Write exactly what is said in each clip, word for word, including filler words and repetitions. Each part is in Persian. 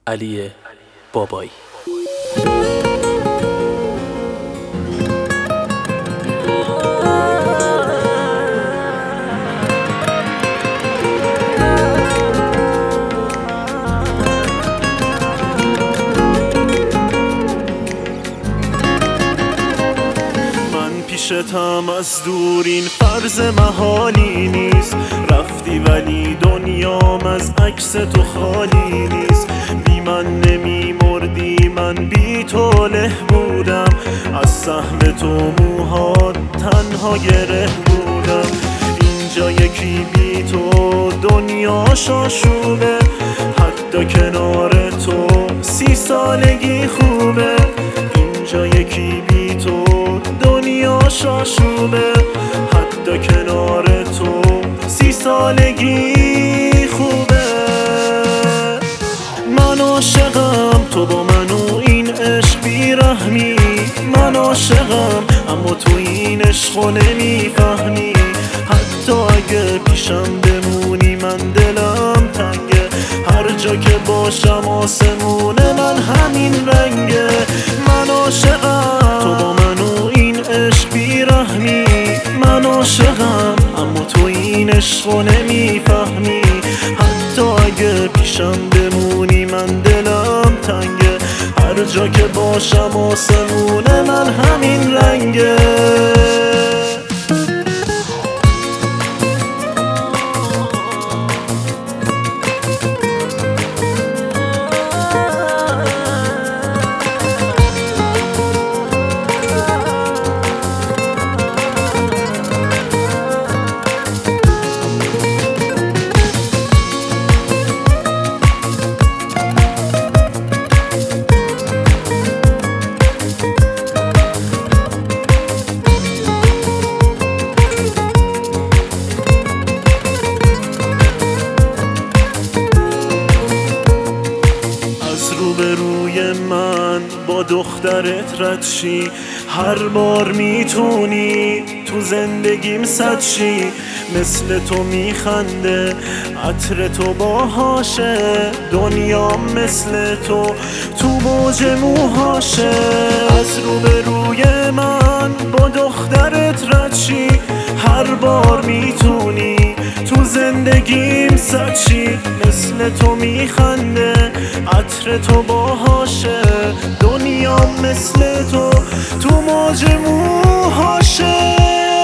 علی بابایی. پیشتم از دور این فرض محالی نیست، رفتی ولی دنیام از عکس تو خالی نیست. بی من نمی مردی، من بی تو له بودم، از سهم تو موها تنها گره بودم. اینجا یکی بی تو دنیا شاشوبه، حتی کنار تو سی سالگی خوبه. اینجا یکی بی تو دنیا شاشوبه، حتی کنار تو سی سالگی خوبه. من عاشقم تو با منو این عشق بیرحمی، من عاشقم اما تو این عشقو نمیفهمی. حتی اگه پیشم بمونی من دلم تنگه، هر جا که باشم آسمون من همین رنگه. من عاشقم تو با منو این عشق بیرحمی، من عاشقم اما تو این عشقو نمیفهمی. حتی اگه پیشم بمونی من دلم تنگه، هر جا که باشم آسمون من همین رنگه. روبروی من با دخترت رد شی، هر بار میتونی تو زندگیم صد شی. مثل تو میخنده عطر تو باهاشه، دنیا مثل تو تو موج موهاشه. از روبروی من با دخترت رد شی، هر بار میتونی تو زندگیم صد شی. مثل تو میخنده عطر تو باهاشه، دنیا مثل تو تو موج موهاشه.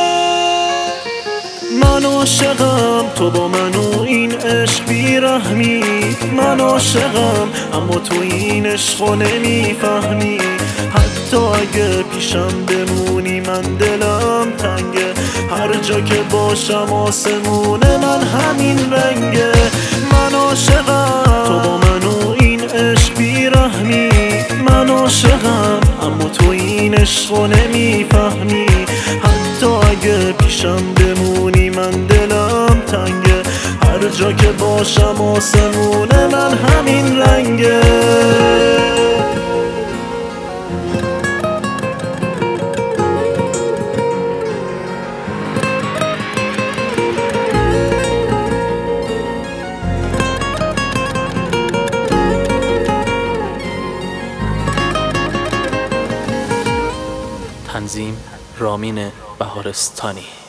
من عاشقم تو با منو این عشق بیرحمی، من عاشقم اما تو این عشقو نمیفهمی. حتی اگه پیشم بمونی من دلم تنگه، هر جا که باشم آسمون من همین رنگه. من عاشقم تو با منو این عشق بیرحمی، من عاشقم اما تو این عشقو نمیفهمی. حتی اگه پیشم بمونی من دلم تنگه، هر جا که باشم آسمون من همین رنگه. تنظیم رامین بهارستانی.